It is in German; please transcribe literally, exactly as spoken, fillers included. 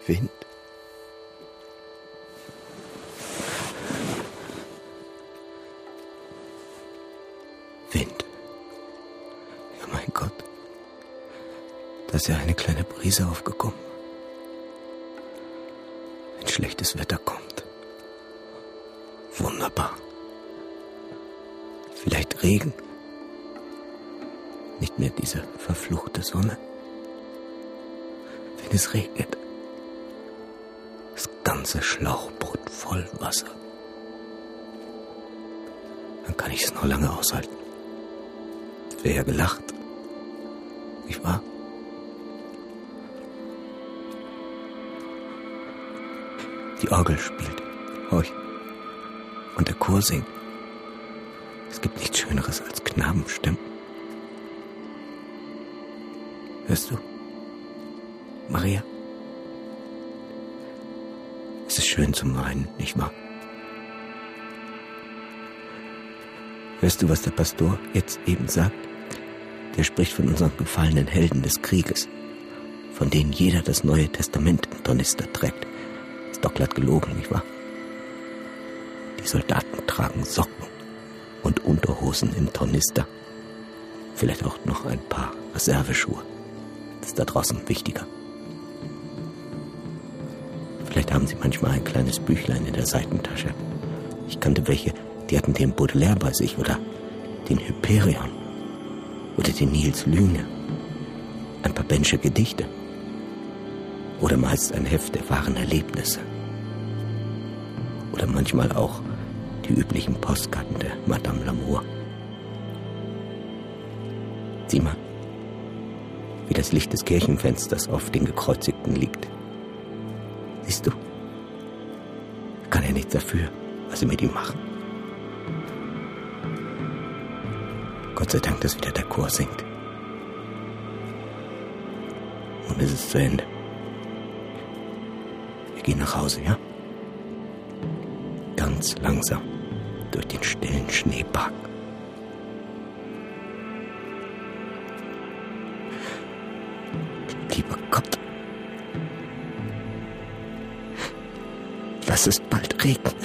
Wind. Wind. Ja, mein Gott. Da ist ja eine kleine Brise aufgekommen. Wenn schlechtes Wetter kommt. Wunderbar. Vielleicht Regen. Nicht mehr diese verfluchte Sonne. Wenn es regnet. Das ganze Schlauchboot voll Wasser. Dann kann ich es noch lange aushalten. Es wäre ja gelacht. Nicht wahr? Die Orgel spielt. Horch. Und der Chor singt. Es gibt nichts Schöneres als Knabenstimmen. Hörst du? Maria? Es ist schön zum Weinen, nicht wahr? Hörst du, was der Pastor jetzt eben sagt? Der spricht von unseren gefallenen Helden des Krieges, von denen jeder das Neue Testament im Tornister trägt. Ist doch glatt gelogen, nicht wahr? Die Soldaten tragen Socken und Unterhosen im Tornister. Vielleicht auch noch ein paar Reserveschuhe. Das ist da draußen wichtiger. Vielleicht haben sie manchmal ein kleines Büchlein in der Seitentasche. Ich kannte welche, die hatten den Baudelaire bei sich oder den Hyperion oder den Niels Lüne. Ein paar Bensche Gedichte. Oder meist ein Heft der wahren Erlebnisse. Oder manchmal auch die üblichen Postkarten der Madame Lamour. Sieh mal, wie das Licht des Kirchenfensters auf den Gekreuzigten liegt. Siehst du? Kann er nichts dafür, was sie mit ihm machen. Gott sei Dank, dass wieder der Chor singt. Und es ist zu Ende. Wir gehen nach Hause, ja? Ganz langsam durch den stillen Schneepark. Lieber Gott, lass es bald regnen.